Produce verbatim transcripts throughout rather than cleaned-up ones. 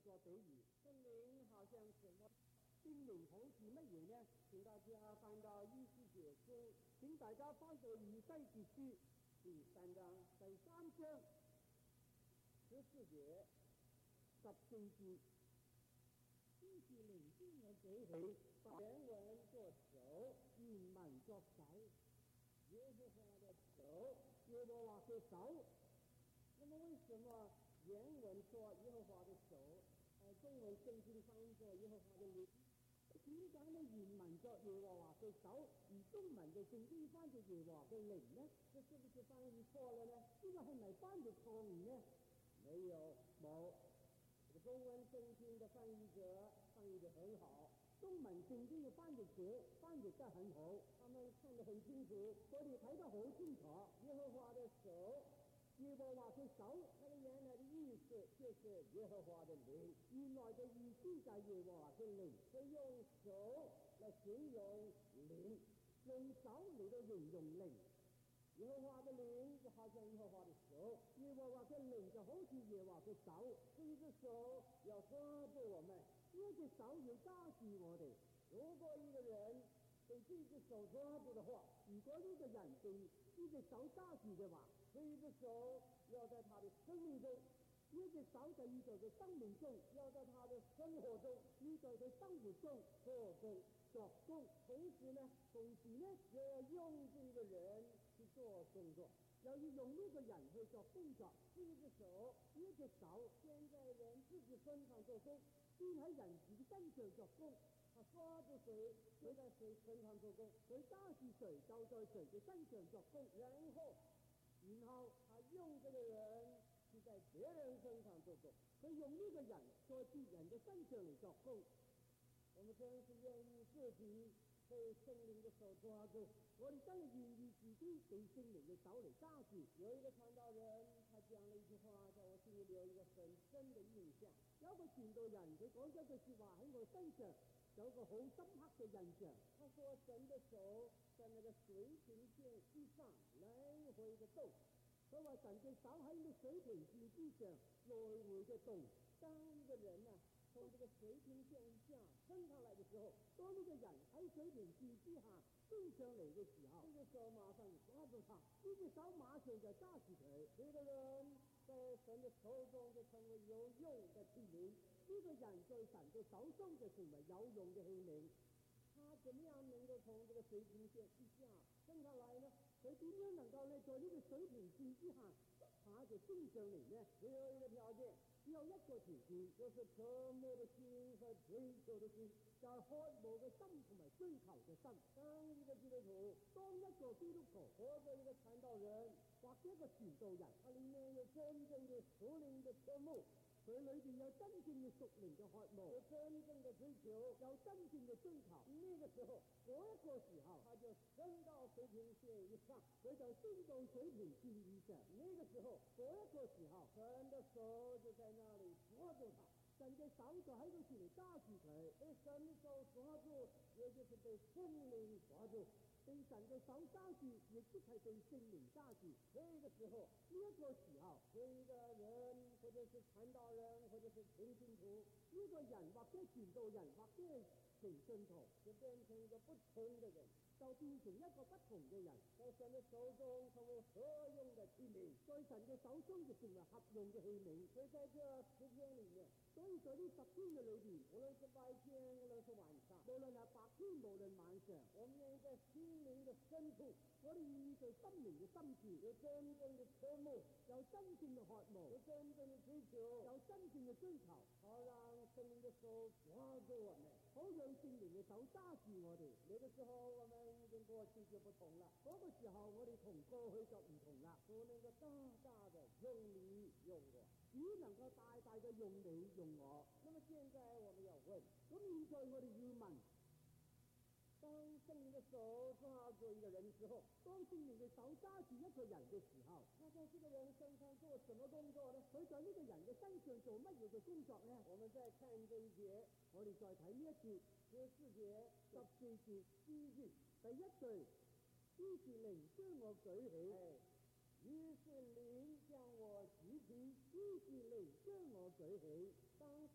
作比喻，圣灵好像什么？聖靈好似乜嘢呢？請大家翻到以斯帖書，請大家翻到以西結書第三章第三章十四節十四節，於是靈將我舉起，把原文作手，原文作手，耶和華的手，耶和華的手。那麼為什麼原文說耶和華的手，呃，中文聖經翻譯作耶和華的靈？點解呢？原文作耶和華嘅手，而中文嘅聖經翻譯耶和華嘅靈呢？這是不是翻譯錯了呢？呢、這個係咪翻譯錯誤呢？沒有，冇。這個中文聖經嘅翻譯者翻譯得很好，中文聖經嘅翻譯者翻譯得很好，他們看得很清楚，我哋睇得好清楚。耶和華的手，耶和華嘅手，那個原來的意思就是耶和華的靈，原來的意思就係耶和華嘅靈，佢用手來形容靈，用手嚟到形容靈。耶和華的靈就好像耶和華的手，耶和華嘅靈就好似耶和華嘅手，這一隻手要抓住我們，呢隻手要揸住我哋。如果一個人被這隻手抓住的話，如果呢個人被呢隻手揸住嘅話，這一隻手要在他的生命中，呢隻手就要在佢生命中，要在他的生活中，要在佢生活中做工作工。同時呢，同時呢，又要用這個人去做工作，又要用呢個人去做工作。呢隻手，呢隻手，現在人自己身上做工，先喺人自己身上做工。他抓住水，佢在水身上做工；佢揸住水，就在水嘅身上做工。然後，然後他用這個人去在別人身上做工，佢用呢個人在別人嘅身上嚟做工。我們真是願意自己被聖靈嘅手抓住，我哋真係願意自己被聖靈嘅手嚟揸住。有一個傳道人，他講了一句話，在我心裏留一個很深的印象。有一個傳道人，佢講咗句說話喺我身上有一個好深刻嘅印象。他說神的手在那個水平線之上來回的動，佢話神嘅手喺呢個水平線之上來回嘅動。當一個人啊從這個水平線下升上來的時候，當呢個人喺水平線之下升上嚟嘅時候，呢隻手馬上就抓住他，呢隻手馬上就揸住佢。呢個人在神嘅手中就成為有用嘅器皿，呢個人在神嘅手中就成為有用嘅器皿。他怎麼樣能夠從這個水平線之下升上來呢？佢點樣能夠呢在呢個水平線之下他就升上嚟呢？只有一個條件，只有一個條件，就是渴慕的心和追求的心，就係渴慕嘅心同埋追求嘅心。當一個基督徒，當一個基督徒或者一個傳道人或者一個傳道人，他裏面有真正嘅屬靈嘅渴慕，佢裏邊有真正嘅屬靈嘅渴慕，有真正嘅追求，有真正嘅追求。呢個時候，嗰一個時候，他就升到水平線以上，佢就升到水平線以上。呢個時候，嗰一個時候，神的手就在那裏抓住他，神嘅手就喺嗰處嚟揸住佢。被神的手抓住，也就是被聖靈抓住。被神嘅手揸住，亦即係被聖靈揸住。呢個時候，呢一個時候，呢個人或者是傳道人，或者是平信徒，呢個人或者傳道人，或者係平信徒，就變成一個不同嘅人，就變成一個不同嘅人。在神嘅手中成為合用嘅器皿，在神嘅手中就成為合用嘅器皿。所以在這十天裏面，所以在呢十天嘅裏邊，無論是白天，無論是晚上，無論係白天，無論晚上，我們願意在心靈嘅深處，我哋願意在心靈嘅深處有真正嘅渴慕，有真正嘅渴慕，有真正嘅追求，有真正嘅追求，好讓聖靈嘅手抓住我們，好讓聖靈嘅手揸住我哋。呢個時候我們跟過去就不同了，嗰個時候我哋同過去就唔同啦。主能夠大大的用你用我，主能夠大大的用你用我。那麼現在我們要問，咁現在我哋要問，當聖靈嘅手抓住一個人之後，當聖靈嘅手揸住一個人嘅時候，他在這個人身上做什麼工作呢？佢在呢個人嘅身上做乜嘢嘅工作呢？我們再看這一節，我哋再睇呢一節十四節、十四節、第一句，第一句，於是靈將我舉起，於是靈將我舉起，於是靈將我舉起。當聖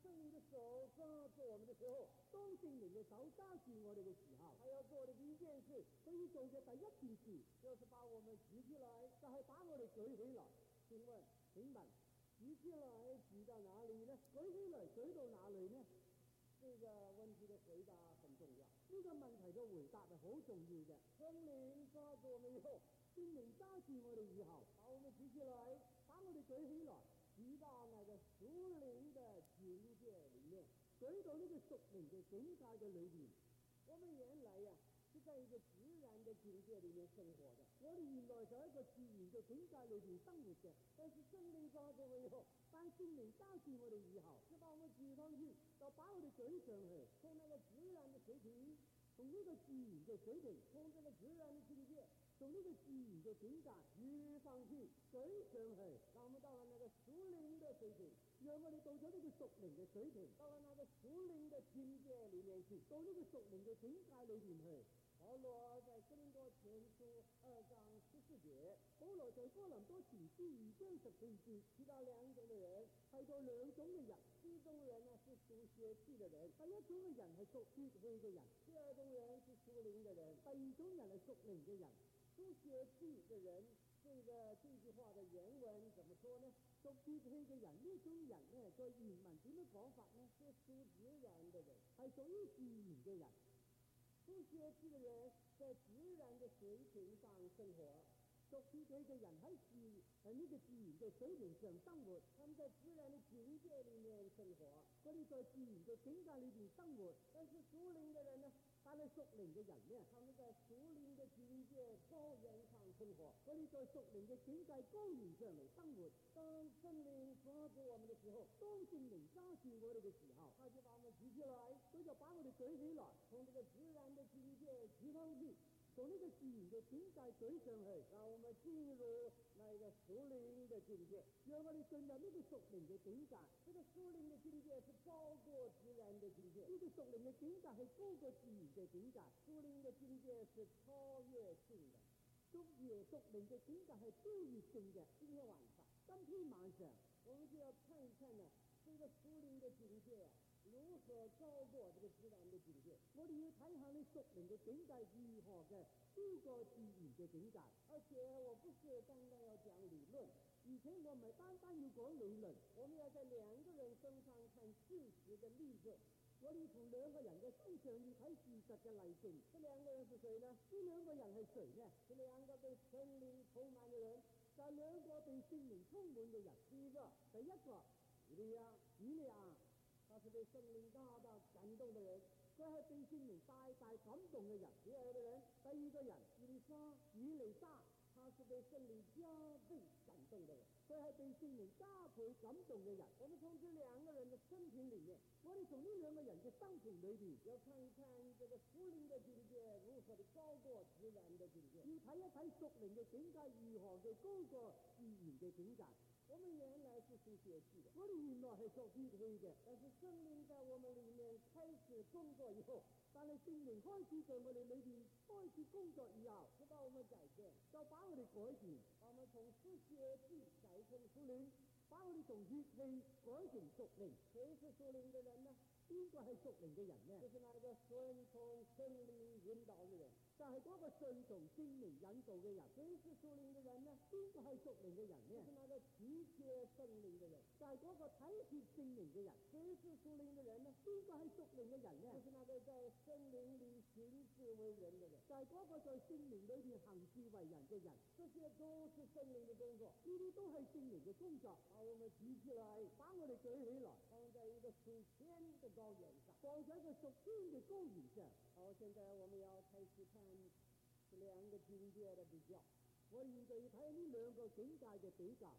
手抓住我们的时候，當聖靈嘅手揸住我哋嘅時候，他要做的第一件事，佢要做嘅第一件事，就是把我們舉起來，就係把我哋舉起來。請問，請問，舉起來舉到哪裡呢？舉起來舉到哪裡呢？這個問題的回答很重要，呢個問題嘅回答係好重要嘅。聖靈抓住我們以後，聖靈揸住我哋以後，把我們舉起來，把我哋舉起來，舉到那個屬靈的境界裡面，舉到呢個屬靈嘅境界嘅裏邊。我們原來呀、啊是在一個自然的境界裡面生活的，我哋原來在一個自然嘅境界裏邊生活嘅。但是聖靈抓住我以後，當聖靈揸住我哋以後，就把我們舉上去，就把我哋舉上去，從那個自然的水平，從呢個自然嘅水平，從這個自然的境界，從呢個自然嘅境界舉上去，舉上去，讓我們到了那個屬靈的水平，讓我哋到咗呢個屬靈嘅水平，到了那個屬靈嘅境界裡面去，到呢個屬靈嘅境界裏邊去。保羅在哥林多前書二章十四節，保羅在哥林多前書二章十四節提到兩種的人，提到兩種嘅人，第一種人呢是屬血氣嘅人，第一種嘅人係屬血氣嘅人，第二種人是屬靈嘅人，第二種人係屬靈嘅人。屬血氣嘅人，這個這句話的原文怎麼說呢？屬血氣嘅人呢種人呢，在原文點樣講法呢？是屬自然嘅人，係屬於自然嘅人。屬血氣嘅人在自然嘅水平上生活，屬血氣嘅人喺自喺呢個自然嘅水平上生活，他們在自然嘅境界裡面生活，佢哋在自然嘅境界裏邊生活。但是屬靈嘅人呢，但係屬靈嘅人呢，他們在屬靈嘅境界高原上生活，佢哋在屬靈嘅境界高原上嚟生活。當聖靈抓住我們嘅時候，當聖靈揸住我哋嘅時候，他就把我們舉起來，佢就把我哋舉起來，從這個自然嘅境界舉上去，從呢個自然嘅境界舉上去，讓我們進入那個屬靈嘅境界，讓我哋進入呢個屬靈嘅境界。這個屬靈嘅境界是高過自然嘅境界，呢個屬靈嘅境界係高過自然嘅境界。屬靈嘅境界是超越性嘅，屬耶屬靈嘅境界係超越性嘅。今天晚上，今天晚上，我們就要看一看呢，這個屬靈嘅境界啊，如何高過這個自然的境界。我哋要睇下你屬靈嘅境界如何嘅超過自然嘅境界。而且我不是單單要講理論，而且我唔係單單要講理論，我們要在兩個人身上看事實嘅例子。我哋從兩個人嘅身上要睇事實嘅例證。這兩個人是誰呢？呢兩個人係誰呢？這兩個被聖靈充滿嘅人，就係兩個被聖靈充滿嘅人。第一個，第一個以利亞，以利亞他是被聖靈大大感動嘅人，佢係被聖靈大大感動嘅人。第二個人，第二個人以利沙，以利沙他是被聖靈加倍感動嘅人，佢係被聖靈加倍感動嘅人。我們從這兩個人嘅生平裡面，我哋從呢兩個人嘅生平裏邊，要看一看這個屬靈嘅境界如何的高過自然嘅境界，要睇一睇屬靈嘅境界如何嘅高過自然嘅境界。我們原來是屬血氣的，我哋原來係屬血氣嘅，但是聖靈在我們裡面開始工作以後，但係聖靈開始在我哋裏邊開始工作以後，就把我們改變，就把我哋改變，把我們從屬血氣改成屬靈，把我哋從血氣改成屬靈。誰是屬靈嘅人呢？邊個係屬靈嘅人呢？就是那個順從聖靈引導嘅人，就係嗰個順從聖靈引導嘅人。誰是屬靈嘅人呢？邊個係屬靈嘅人呢？就是那個體貼聖靈嘅人，就係嗰個體貼聖靈嘅人。誰是屬靈嘅人呢？邊個係屬靈嘅人呢？就是那個在聖靈裏行事為人嘅人，就係嗰個在聖靈裏邊行事為人嘅人。這些都是聖靈嘅工作，呢啲都係聖靈嘅工作。把我們舉起來，把我哋舉起來，放在一個屬天嘅高原上，放在一個屬天嘅高原上。好，現在我們要開始看這兩個境界的比較。我哋現在要睇呢兩個境界嘅比較。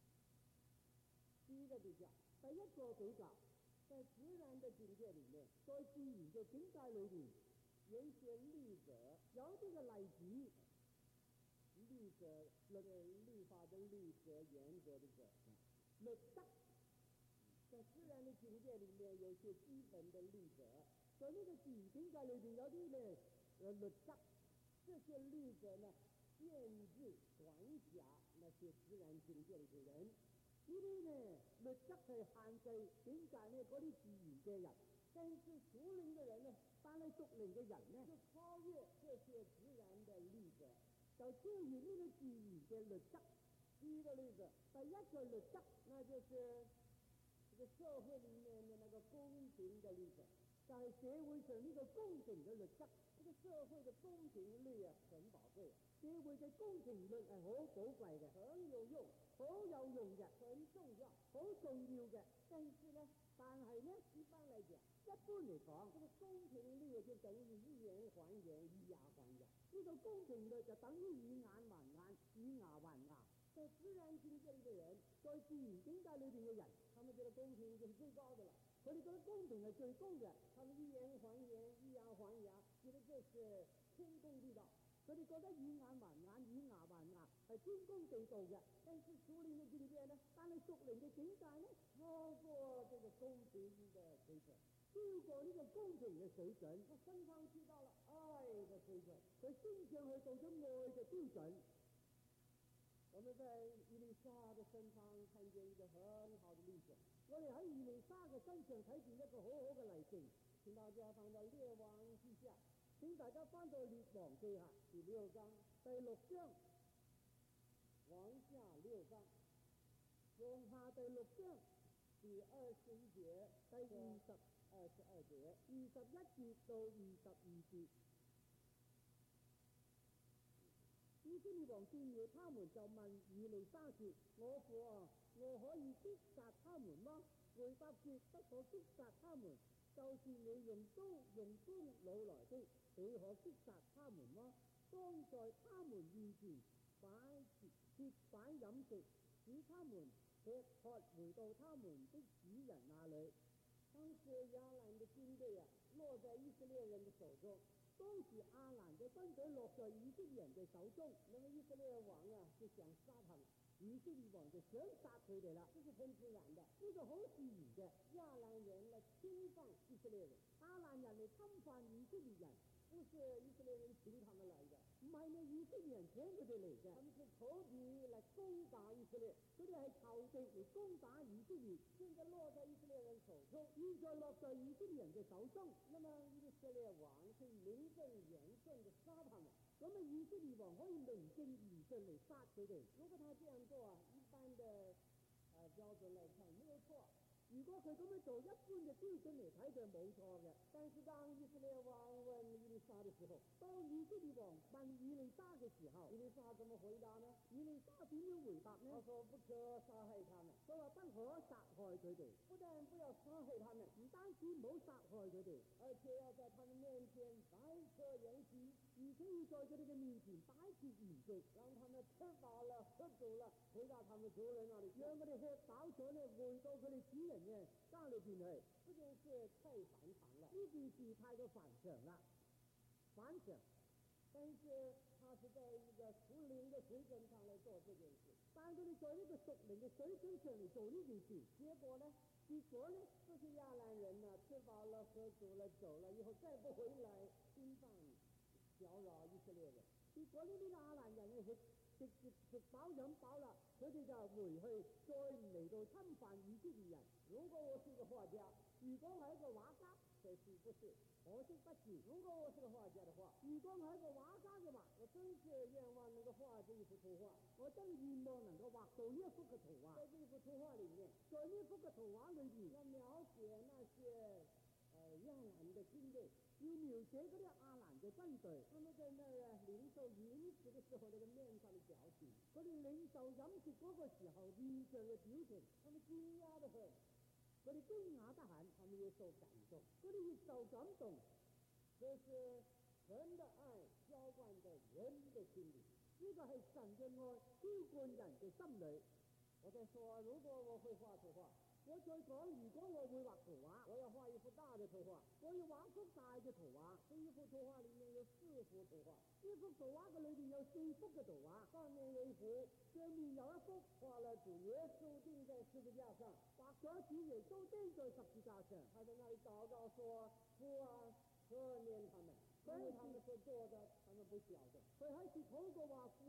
第一個比較，第一個比較，在自然的境界裏面，在自然嘅境界裏邊，有一些律則，有啲嘅例子。律則，律律法的律則，原則的則，律則。在自然的境界裏面，有些基本的律則。在呢個自然境界裏邊，有啲咧誒律則。這些律則呢，限制管轄那些自然境界嘅人。呢啲呢律則去限制點解呢嗰啲自然嘅人，但是屬靈嘅人呢，但係屬靈嘅人呢，就超越這些自然嘅律則，就超越呢個自然嘅律則。第一個律則，第一個律則，那就是這個社會裡面的那個公平的律則，就係社會上呢個公平嘅律則。呢個社會嘅公平律啊，很寶貴。社會嘅公平律係好寶貴嘅，很有用，好有用嘅，很重要，好重要嘅。但是呢，但係呢，一般嚟講，一般嚟講，這個公平律就等於以眼還眼，以牙還牙。呢個公平律就等於以眼還眼，以牙還牙。在自然境界裏嘅人，在自然境界裏邊嘅人，他們覺得公平就是最高的啦。佢哋覺得公平係最高嘅，他們以眼還眼，以牙還牙，覺得這是天公地道。佢哋覺得以眼還眼，以牙還牙係天公地道嘅。但是屬靈嘅境界呢？但係屬靈嘅境界呢？超過這個公平嘅水準，超過呢個公平嘅水準，佢升上去到了愛嘅水準，佢升上去到咗愛嘅標準。我們在以利沙的身上看見一個很好的例子，我哋喺以利沙嘅身上睇見一個好好嘅例證。請大家翻到列王記下，請大家翻到列王記下第六章第六章，往下六章，往下第六章第二十一節，第二十二十二節，二十一節到二十二節。以色列王見了他們，就問以利沙說：我父啊，我可以擊殺他們嗎？回答說：不可擊殺他們，就是你用刀用弓擄來的，你可擊殺他們嗎？當在他們面前擺設擺飲食，使他們吃喝，回到他們的主人那裏。當時亞蘭的軍隊啊，落在以色列人的手中。當時亞蘭嘅軍隊落在以色列人嘅手中，那麼以色列王啊就想殺他們，以色列王就想殺佢哋啦，這是很自然的，呢個好自然嘅。亞蘭人嚟侵犯以色列人，亞蘭人嚟侵犯以色列人，不是以色列人請他們嚟嘅，唔係呢以色列人請佢哋嚟嘅，他們是仇敵嚟攻打以色列，佢哋係仇敵嚟攻打以色列，現在落在以色列人手中，現在落在以色列人嘅手中，那麼以色列王可以名正言順地殺他們，咁啊以色列王可以名正言順嚟殺佢哋。如果他這樣做啊，一般的呃標準嚟看沒有錯。如果佢咁樣做，一般嘅標準嚟睇就係冇錯嘅。但是當以色列王問以利沙嘅時候，當以色列王問以利沙嘅時候，以利沙怎麼回答呢？以利沙點樣回答呢？他說不可殺害他們，佢話不可殺害佢哋，不但不要殺害他們，唔單止唔好殺害佢哋，而且要在他們面前擺設筵席，而且要在佢哋嘅面前擺設筵席，讓他們吃飽了喝足了，回到他們主人那裡，讓佢哋吃飽咗呢，回到佢哋主人嘅家裏邊去。這件事太反常了，呢件事太過反常啦，反常。但是他是在一個屬靈嘅水準上嚟做這件事，但佢哋在呢個屬靈嘅水準上嚟做呢件事，結果呢？結果呢？這些亞蘭人呢，吃飽了喝足了走了以後，再不回來侵犯攪擾以色列人。結果呢啲亞蘭人呢，食食食食飽飲飽啦，佢哋就回去，再唔嚟到侵犯以色列人。如果我是個畫家，如果係一個畫家，可是不是？可惜不是。如果我是個畫家的話，如果係一個畫家嘅話，我真是願望能夠畫這一幅圖畫，我真願望能夠畫到呢一幅嘅圖畫。在這幅圖畫裏面，在呢幅嘅圖畫裏面，要描寫那些呃亞蘭的軍隊，要描寫嗰啲亞蘭嘅軍隊，他們在那兒領受飲食嘅時候，那個面上的表情，佢哋領受飲食嗰個時候面上嘅表情，他們驚訝得很。佢哋驚訝得很，他們也受感動，佢哋亦受感動。這是神的愛澆灌在人的心裏，呢個係神嘅愛澆灌人嘅心裏。我在說，如果我會畫圖畫，我再講，如果我會畫圖畫，我要畫一幅大的圖畫，我要畫幅大嘅圖畫。這一幅圖畫裏面有四幅圖畫，呢幅圖畫嘅裏面有四幅嘅圖畫，上面有一幅，上面有一幅畫了主耶穌釘在十字架上，畫咗主耶穌釘在十字架上，他在那裏禱告說：父啊，赦免他們，因為他們所做的，他們不曉得。佢喺處禱告話：父啊，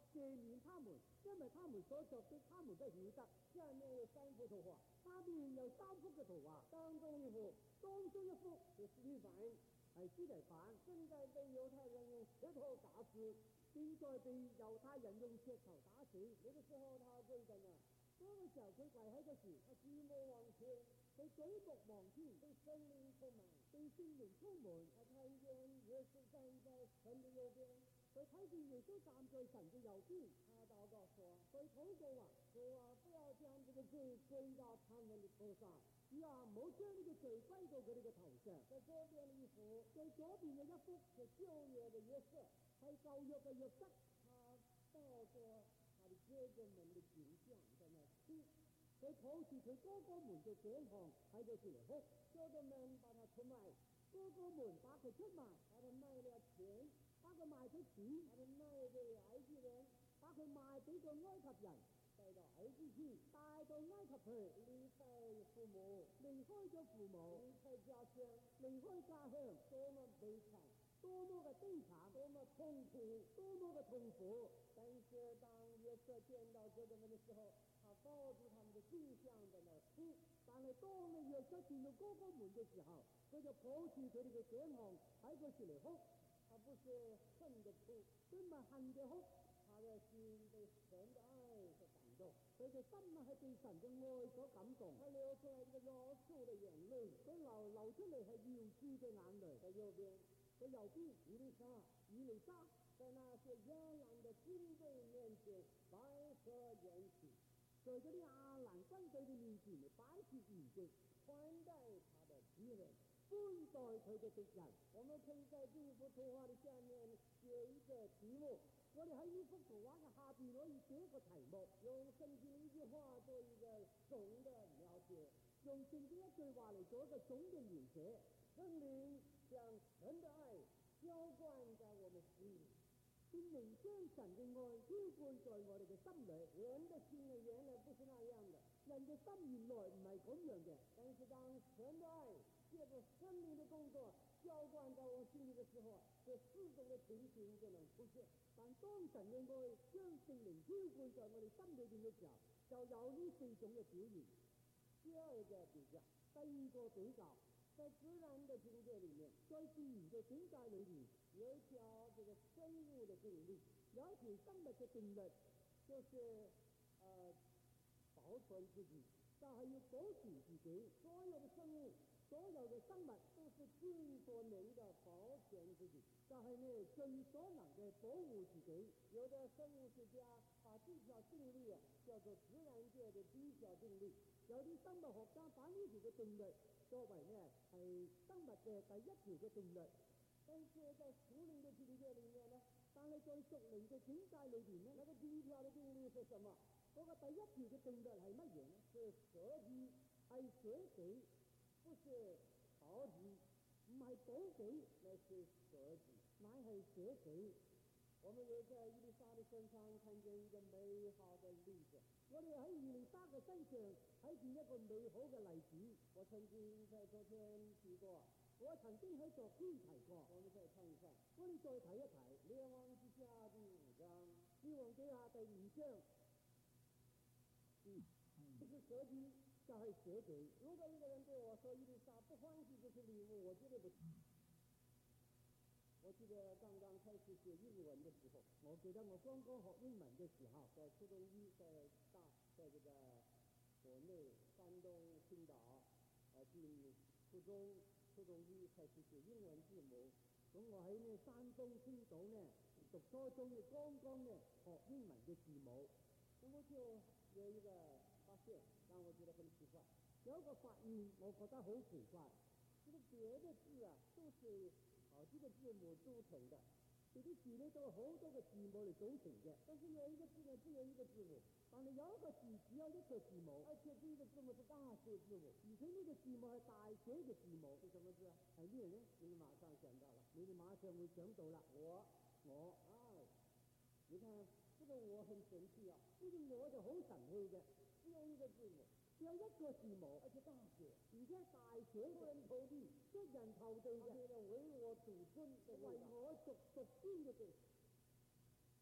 赦免他们，因為他們所作的，他們都曉得。 下面有三幅圖畫， 下邊有三幅嘅圖畫， 當中一幅， 當中一幅是司提反， 係司提反， 正在被猶太人用石頭打死， 正在被猶太人用石頭打死。 那個時候他跪在那， 嗰個時候佢跪喺嗰時， 他舉目望天， 佢舉目望天， 被聖靈充滿， 被聖靈充滿， 他看見耶穌站在神的右邊， 佢睇見耶穌站在神嘅右邊， 他禱告說： 佢禱告話， 主啊，不要將這個罪歸到他們的頭上， 主啊，唔好將呢個罪歸到佢哋嘅頭上。 在左邊的一幅， 在左邊嘅一幅是舊約的約瑟， 係舊約嘅約瑟， 他抱着他的哥哥們的頸項在那哭， 佢抱住佢哥哥們嘅頸項喺度嚟哭， 哥哥們把他出賣， 哥哥們把佢出賣， 把他賣了錢， 把佢賣咗錢， 把他賣給埃及人， 把佢賣俾個埃及人， 帶到埃及去， 帶到埃及去， 離開父母， 離開咗父母， 離開家鄉， 離開家鄉， 多麼悲慘， 多麼嘅悲慘， 多麼痛苦， 多麼嘅痛苦。 但是當約瑟見到哥哥們的時候，他抱住他們的頸項在那哭。 但係當你約瑟見到哥哥們嘅時候，佢就抱住佢哋嘅頸項喺嗰時嚟哭。 他不是恨的哭， 佢唔係恨嘅哭， 他的心被神的愛所感動， 佢嘅心係被神嘅愛所感動。 他流出來一個饒恕的眼淚， 佢流流出嚟係饒恕嘅眼淚。 在右邊， 佢右邊以利沙， 以利沙在那些亞蘭的軍隊面前擺設筵席， 在嗰啲亞蘭軍隊嘅面前嚟擺設筵席， 款待他的敵人， 寬待佢嘅敵人。 我們可以在這幅圖畫的下面寫一個題目， 我哋喺呢幅圖畫嘅下邊可以寫一個題目， 用聖經一句話做一個總的描寫， 用聖經一句話嚟做一個總嘅描寫。 聖靈將神的愛澆灌在我們心裏， 聖靈將神嘅愛澆灌在我哋嘅心裏。 人的心呢，原來不是那樣的， 人嘅心原來唔係咁樣嘅。 但是當神的愛借着聖靈的工作澆灌在我心裏的時候，這四種的情形就能出現。 但當神嘅愛將聖靈澆灌在我哋心裏邊嘅時候，就有呢四種嘅表現。 第二個比較， 第二個比較， 在自然的境界裏面， 在自然嘅境界裏面， 有一條這個生物的定律， 有一條生物嘅定律， 就是呃保存自己， 就係要保存自己。 所有的生物， 所有嘅生物都是盡所能的保全自己， 就係呢盡所能嘅保護自己。 有的生物學家把這條定律叫做自然界的第一條定律， 有啲生物學家把呢條嘅定律作為呢係生物嘅第一條嘅定律。 但是在屬靈的境界裏面呢， 但係在屬靈嘅境界裏邊呢， 那個第一條的定律是什麼？ 嗰個第一條嘅定律係乜嘢呢？ 是捨己， 係捨己， 不是討己， 唔係保己， 乃是捨己， 乃係捨己。 我們也在以利沙的身上看見一個美好的例子。 我哋喺以利沙嘅身上睇見一個美好嘅例子。 我曾經在昨天提過， 我曾經喺昨天提過。 我們再看一看， 我哋再睇一睇 《列王記下》第五章， 《列王記下》第五章。嗯，不是捨己，就係捨己。 如果一個人對我說以利沙不歡喜這些禮物，我絕對不。我記得剛剛開始學英文的時候， 我記得我剛剛學英文嘅時候， 在初中一，在大，在這個國內山東青島，呃進初中初中一開始學英文字母。 咁我喺呢山東青島呢讀初中嘅，剛剛呢學英文嘅字母， 咁我就有一個發現，讓我覺得很奇怪。 有一個發現，我覺得好奇怪。 這個別的字啊，都是好幾個字母組成的， 這啲字呢都有好多個字母嚟組成嘅。 但是有一個字呢只有一個字母， 但係有一個字只有一個字母， 而且呢個字母是大寫字母， 而且呢個字母係大寫嘅字母。 是什麼字啊？ 係咩呢？ 你馬上想到了， 你哋馬上會想到啦。 我我啊，你看這個我很神奇啊， 呢個我就好神氣嘅， 只有一個字母。 只有一個字母， 而且大寫， 而且大寫出人頭地， 出人頭地嘅， 為我獨尊嘅為我獨獨尊嘅地。 這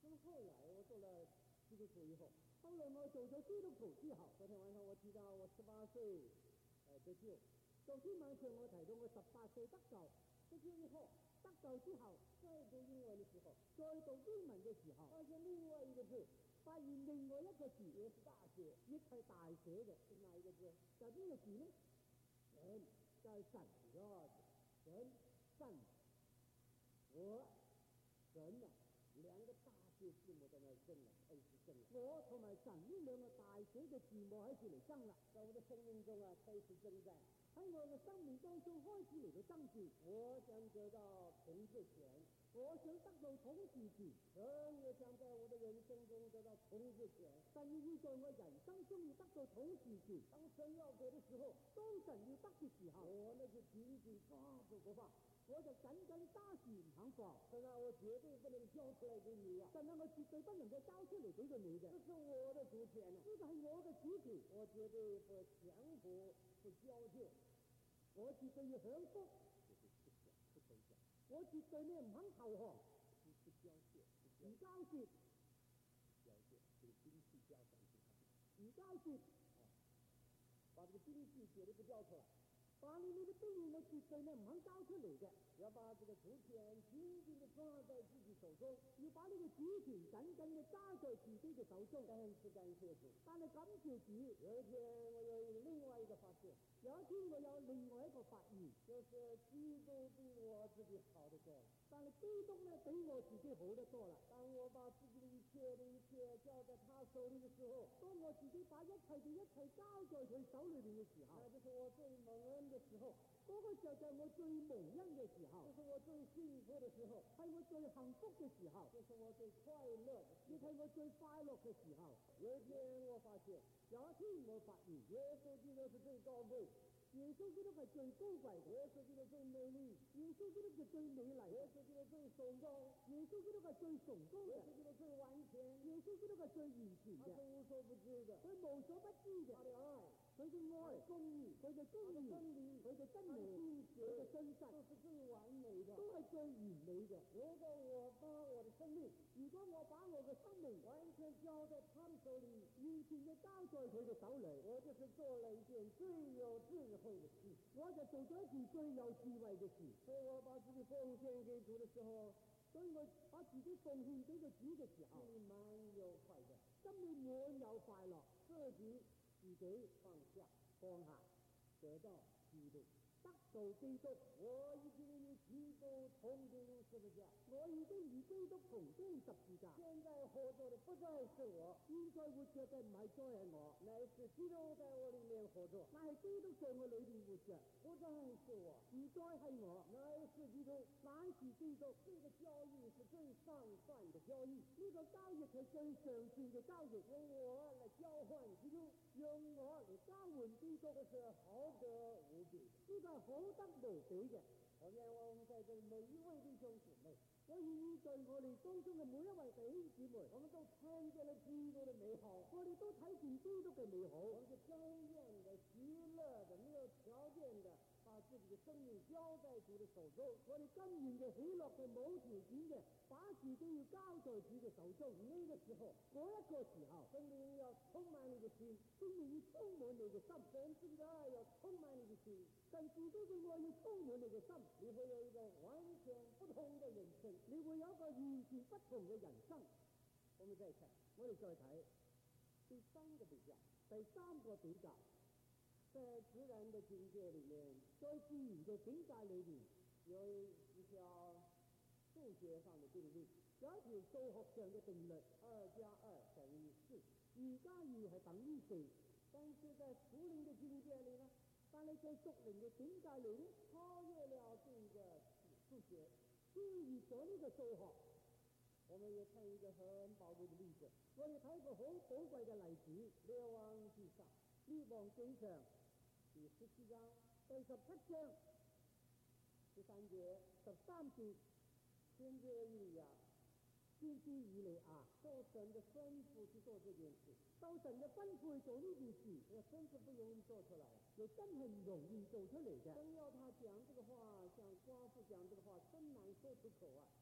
从后来我做了基督徒以后， 後來我做咗基督徒之後， 昨天晚上我提到我十八歲呃得救， 昨天晚上我提到我十八歲得救， 得救以後， 得救之後， 再讀英文的時候， 再讀英文嘅時候， 發現另外一個字， 發現另外一個字也是大寫， 亦係大寫嘅， 是哪一個字？ 就係邊個字呢？ 神， 就係神 God， 神神我神啊，兩個大寫字母在那爭了，開始爭了。 我同埋神呢兩個大寫嘅字母喺度嚟爭啦， 在我的生命中啊，開始爭戰。 喺我嘅生命當中開始嚟到爭戰。 我想得到統治權， 我想得到統治權， 神也想在我的人生中得到統治權。 神要在我人生中要得到統治權。 當神要給的時候， 當神要得嘅時候， 我那就緊緊抓住不放， 我就緊緊揸住唔肯放。 神啊，我絕對不能交出來給你啊！ 神啊，我絕對不能夠交出嚟俾過你嘅。 這是我的主權啊！ 呢個係我嘅主權， 我絕對不降服，不交就。 我絕對要享福， 不投降。 我絕對呢唔肯投降， 不不交涉， 唔交涉， 交涉，這個兵器交上去他。 唔交涉， 把這個兵器絕對不交出來。 把你呢啲兵器我絕對呢唔肯交出嚟嘅。 要把這個主權緊緊地抓在自己手中， 要把呢個主權緊緊地揸在自己嘅手中。 但是感謝主， 但係感謝主， 有一天我有一個另外一個發現， 有一天我有另外一個發現， 就是基督比我自己好得多了。 但係基督呢比我自己好得多啦。 當我把自己的一切的一切交在他手裏的時候， 當我自己把一切嘅一切交在佢手裏邊嘅時候， 那就是我最蒙恩的時候。 嗰個時候就係我最蒙恩嘅時候， 這是我最幸福的時候， 係我最幸福嘅時候， 這是我最快樂的時候， 亦係我最快樂嘅時候。 有一天我發現， 有一天我發現， 耶穌基督是最高貴， 耶穌基督係最高貴嘅， 耶穌基督最美麗， 耶穌基督係最美麗， 耶穌基督最崇高， 耶穌基督係最崇高嘅， 耶穌基督最完全， 耶穌基督係最完全嘅， 他是無所不知的， 佢無所不知嘅， 他的愛， 佢嘅愛， 公義， 佢嘅公義，佢嘅真理，佢嘅真實， 都是最完美的， 都係最完美嘅。 如果我把我的生命， 如果我把我嘅生命完全交在他的手裏， 完全嘅交在佢嘅手裏， 我就是做了一件最有智慧的事， 我就做咗一件最有智慧嘅事。 所以我把自己奉獻給主的時候， 所以我把自己奉獻俾個主嘅時候， 心裏滿有快樂， 心裏滿有快樂， 自己自己放下， 放下， 得到基督， 得到基督。 我已經與基督同釘十字架， 我已經與基督同釘十字架。 現在活着的不再是我， 現在活着嘅唔係再係我， 乃是基督在我裏面活着， 乃係基督在我裏邊活着， 不再是我， 唔再係我， 乃是基督， 乃是基督。 這個交易是最上算的交易， 呢個交易係最上算嘅交易， 用我來交換基督， 用我嚟交換基督， 這是好得無比， 呢個係好得無比嘅。 我願我們在這每一位弟兄姊妹， 我願意對我哋當中嘅每一位弟兄姊妹， 我們都看見了基督的美好， 我哋都睇見基督嘅美好， 我們就甘願的、喜樂的、沒有條件的，把自己的生命交在主的手中。 我哋甘願嘅、喜樂嘅、冇條件嘅，把自己要交在主嘅手中。 那個時候， 嗰一個時候， 聖靈要充滿你的心， 聖靈要充滿你嘅心， 神自己的愛要充滿你的心， 神自己嘅愛要充滿你嘅心， 你會有一個完全不同的人生， 你會有一個完全不同嘅人生。 我們再看， 我哋再睇第三個比較， 第三個比較， 在自然的境界裏面， 在自然嘅境界裏面， 有一條數學上的定律， 有一條數學上嘅定律， 二加二等於四， 二加二係等於四。 但是在屬靈的境界裏呢， 但係在屬靈嘅境界裏呢， 超越了這個數學， 超越咗呢個數學。 我們也看一個很寶貴的例子， 我哋睇個好寶貴嘅例子，《 列王記上》， 列王記上第十七章第十七章十三節， 十三節， 先知以利亞， 先知以利亞受神的吩咐去做這件事， 受神嘅吩咐去做呢件事， 這個真是不容易做出來， 亦真係唔容易做出嚟嘅。 真要他講這個話，像寡婦講這個話，真難說出口啊！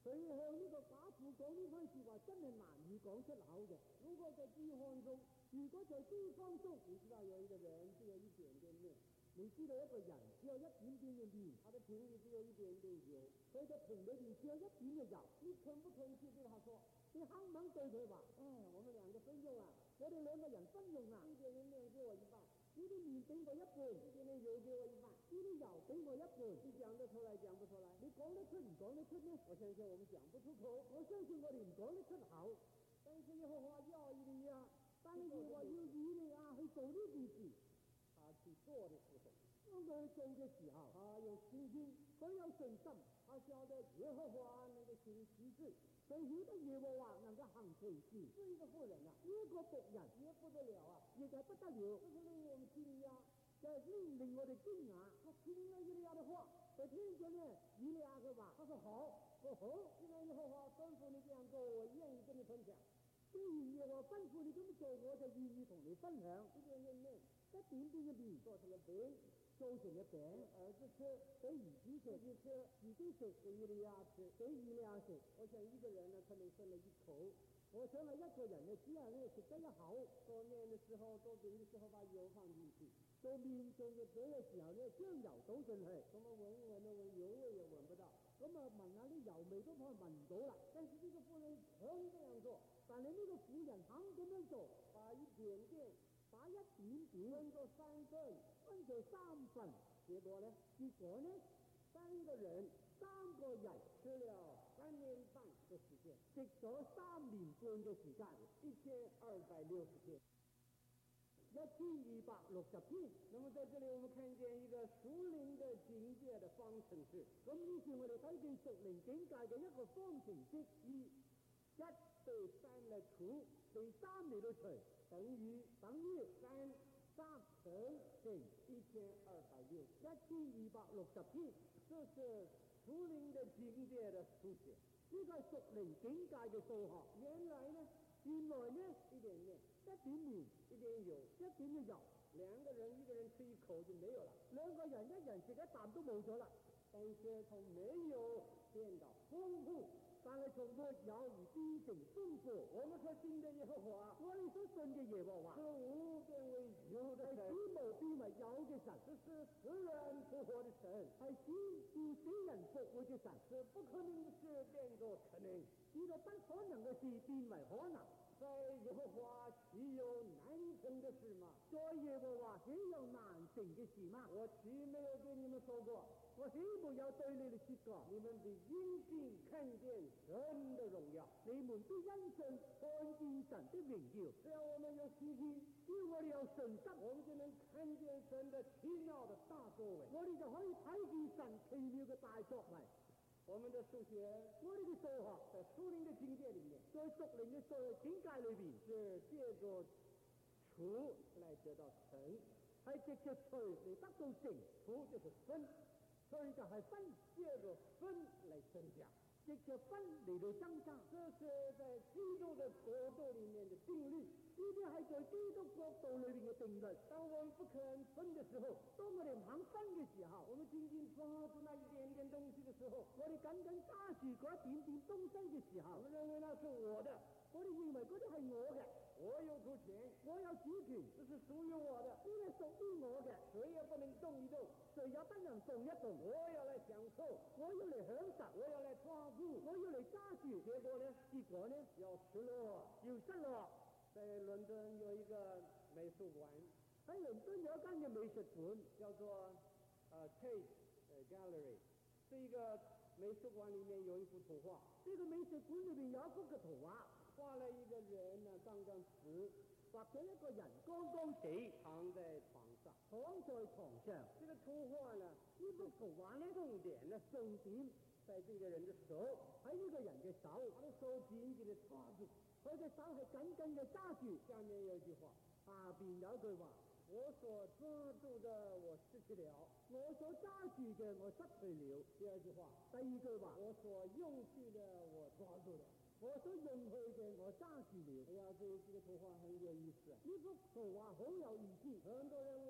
所以向呢個寡婦講呢番説話真係難以講出口嘅。 如果在饑荒中， 如果在饑荒中， 你知道有一個人只有一點點面， 你知道一個人只有一點點嘅面， 他的瓶裏只有一點點油， 佢嘅瓶裏邊只有一點嘅油， 你肯不肯去對他說？ 你肯唔肯對佢話？ 哎，我們兩個分用啊， 我哋兩個人分用啊， 呢點點面給我一半， 呢啲面俾我一半， 呢點點油給我一半， 呢啲油俾我一半。 你講得出來講不出來？ 你講得出唔講得出呢？ 我相信我們講不出口， 我相信我哋唔講得出口。 但是耶和華要以利亞， 但係耶和華要以利亞去做呢件事， 他去做的時候， 當佢去做嘅時候， 他有信心， 佢有信心， 他曉得耶和華能夠行奇事， 佢曉得耶和華能夠行奇事。 這一個婦人啊， 呢一個僕人也不得了啊， 亦係不得了， 就是令我們驚訝， 就係令令我哋驚訝。 他聽了以利亞的話， 佢聽咗呢以利亞嘅話， 他說好， 我好， 既然耶和華吩咐你這樣做，我願意跟你分享。 既然耶和華吩咐你咁做，我就願意同你分享。 一點點面， 一點點嘅面做成了餅， 做成嘅餅， 兒子吃， 俾兒子食， 自己吃， 自己食， 給以利亞吃， 俾以利亞食。 我想一個人呢，可能分了一口。 我想係一個人呢，只係呢食得一口。 做麵的時候，做餅的時候，把油放進去。 做麵做嘅餅嘅時候呢，將油倒進去。 咁啊聞聞都聞油味也聞不到。 咁啊聞下啲油味都可能聞唔到啦。 但是呢個婦人肯這樣做， 但係呢個婦人肯咁樣做， 把一點點， 把一點點分做三份， 分做三份。 結果呢？ 結果呢？ 三個人， 三個人吃了三年半嘅時間， 食咗三年半嘅時間， 一千二百六十天， 一千二百六十天。 那麼在這裡我們看見一個屬靈的境界的方程式。 咁於是我哋睇見屬靈境界嘅一個方程式， 一一對三來除， 對三嚟到除， 等於等於三三乘乘一千二百六十， 一千二百六十天。 這是屬靈的境界的數學， 呢個係屬靈境界嘅數學。 原來呢， 原來呢， 一點麵， 一點麵， 一點油， 一點嘅油， 兩個人一個人吃一口就沒有了， 兩個人一人食一啖都冇咗啦。 但是從沒有變到豐富， 但係從沒有而變成豐富。 我們所信的耶和華， 我哋所信嘅耶和華， 是無變為有的神， 係使無變為有嘅神， 這是死人復活的神， 係使叫死人復活嘅神， 是不可能的事變作可能， 呢個不可能嘅事變為可能。 在耶和華豈有難成的事嗎？ 在耶和華豈有難成嘅事嗎？ 我豈沒有對你們說過？ 我豈沒有對你哋說過？ 你們必因信看見神的榮耀， 你們必因信看見神的榮耀。 只要我們有信心， 只要我哋有信心， 我們就能看見神的奇妙的大作為， 我哋就可以睇見神奇妙嘅大作為。 我們的數學， 我哋嘅數學在屬靈的境界裏面， 在屬靈嘅數學境界裏邊， 是借着除來得到乘， 係藉着除嚟得到乘， 除就是分， 除就係分， 借着分來增加， 藉着分嚟到增加。 這是在基督的國度裏面的定律。 呢啲係在基督國度裏邊嘅定律。 當我們不肯分的時候， 當我哋唔肯分嘅時候， 我們僅僅抓住那一點點東西的時候， 我哋緊緊揸住嗰一點點東西嘅時候， 我們認為那是我的， 我哋認為嗰啲係我嘅， 我有主權， 我有主權， 這是屬於我的， 呢啲係屬於我嘅， 誰也不能動一動， 誰也不能動一動。 我要來享受， 我要嚟享受， 我要來抓住， 我要嚟揸住。 結果呢？ 結果呢？ 要失落， 要失落。 在倫敦有一個美術館， 喺倫敦有一間嘅美術館， 叫做呃 Tate Gallery，這一個美術館裏面有一幅圖畫。 呢個美術館裏邊有一幅嘅圖畫， 畫了一個人呢，剛剛死， 畫咗一個人剛剛死， 躺在床上， 躺在床上。 這個圖畫呢， 呢幅圖畫呢， 重點呢， 重點在這個人的手， 喺呢個人嘅手， 他的手緊緊地抓住， 佢嘅手係緊緊嘅揸住。 下面有一句話， 下邊有一句話， 我所抓住的我失去了， 我所揸住嘅我失去了。 第二句話， 第二句話， 我所用去的我抓住了， 我所用去嘅我揸住了。 哎呀，這這個圖畫很有意思， 呢幅圖畫好有意思。 很多人為自己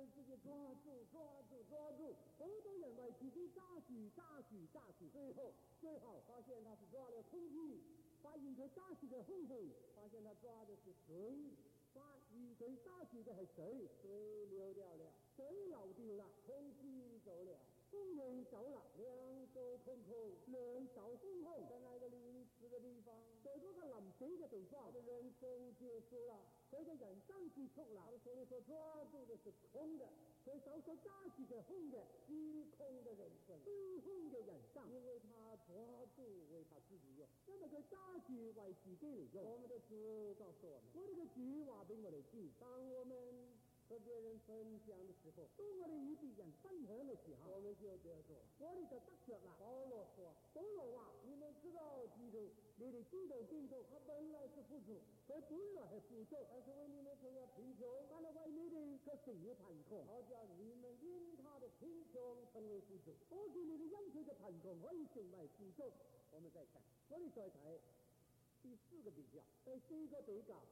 抓住抓住抓住，好多人为自己揸住揸住揸住，最後最後發現他是抓了空氣，發現佢揸住嘅空氣，發現他抓的是水，發現佢揸住嘅係水，水流掉了，水流掉啦，空氣走了。空氣走了，兩手空空，兩手空空，在那個臨死的地方，在嗰個臨死嘅地方，他的人生結束了，佢嘅人生結束了，他手裏所抓住的是空的，佢手所揸住嘅空嘅，虛空的人生，虛空嘅人生，因為他抓住為他自己用，因為佢揸住為自己嚟用。我們的主告訴我們，我哋嘅主話俾我哋知，當我們和別人分享的時候，當我哋與別人分享嘅時候，我們就得着，我哋就得着啦。保羅說，保羅話：你們知道基督，你哋知道基督，他本來是富足，佢本來係富足，但是為你們成了貧窮，但係為你哋卻成了貧窮，好叫你們因他的貧窮成為富足，好叫你哋因佢嘅貧窮可以成為富足。我們再看，我哋再睇第四個比較，第四個比較。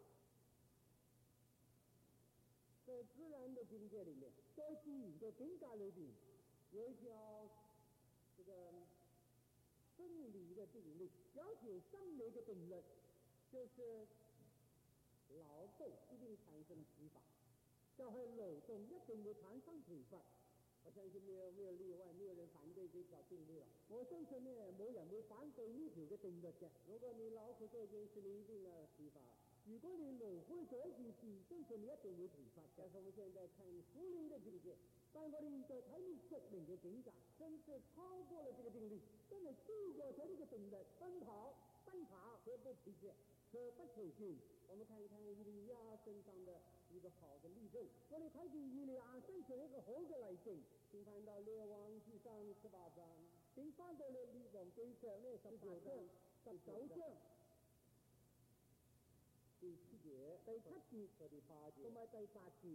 在自然的境界裏面，在自然的境界裏邊，有一條這個生理的定律，有一條生理嘅定律，就是勞動一定產生疲乏，就係勞動一定會產生疲乏。我相信沒有沒有例外，沒有人反對這條定律了。我相信呢，冇人會反對呢條嘅定律嘅。如果你勞苦做一件事，你一定要疲乏。如果你勞苦做一件事，相信你一定會疲乏。但是我們現在看屬靈的境界，但係我哋現在睇你屬靈嘅境界，真是超過了這個定律，真係超過咗呢個定律，奔跑奔跑卻不疲倦，卻不疲倦。我們看一看以利亞身上的一個好的例證，我哋睇見以利亞身上一個好嘅例證。請翻到列王記上十八章，請翻到列王記上呢十八章十九章第七節、第七節和第八節，同埋第八節。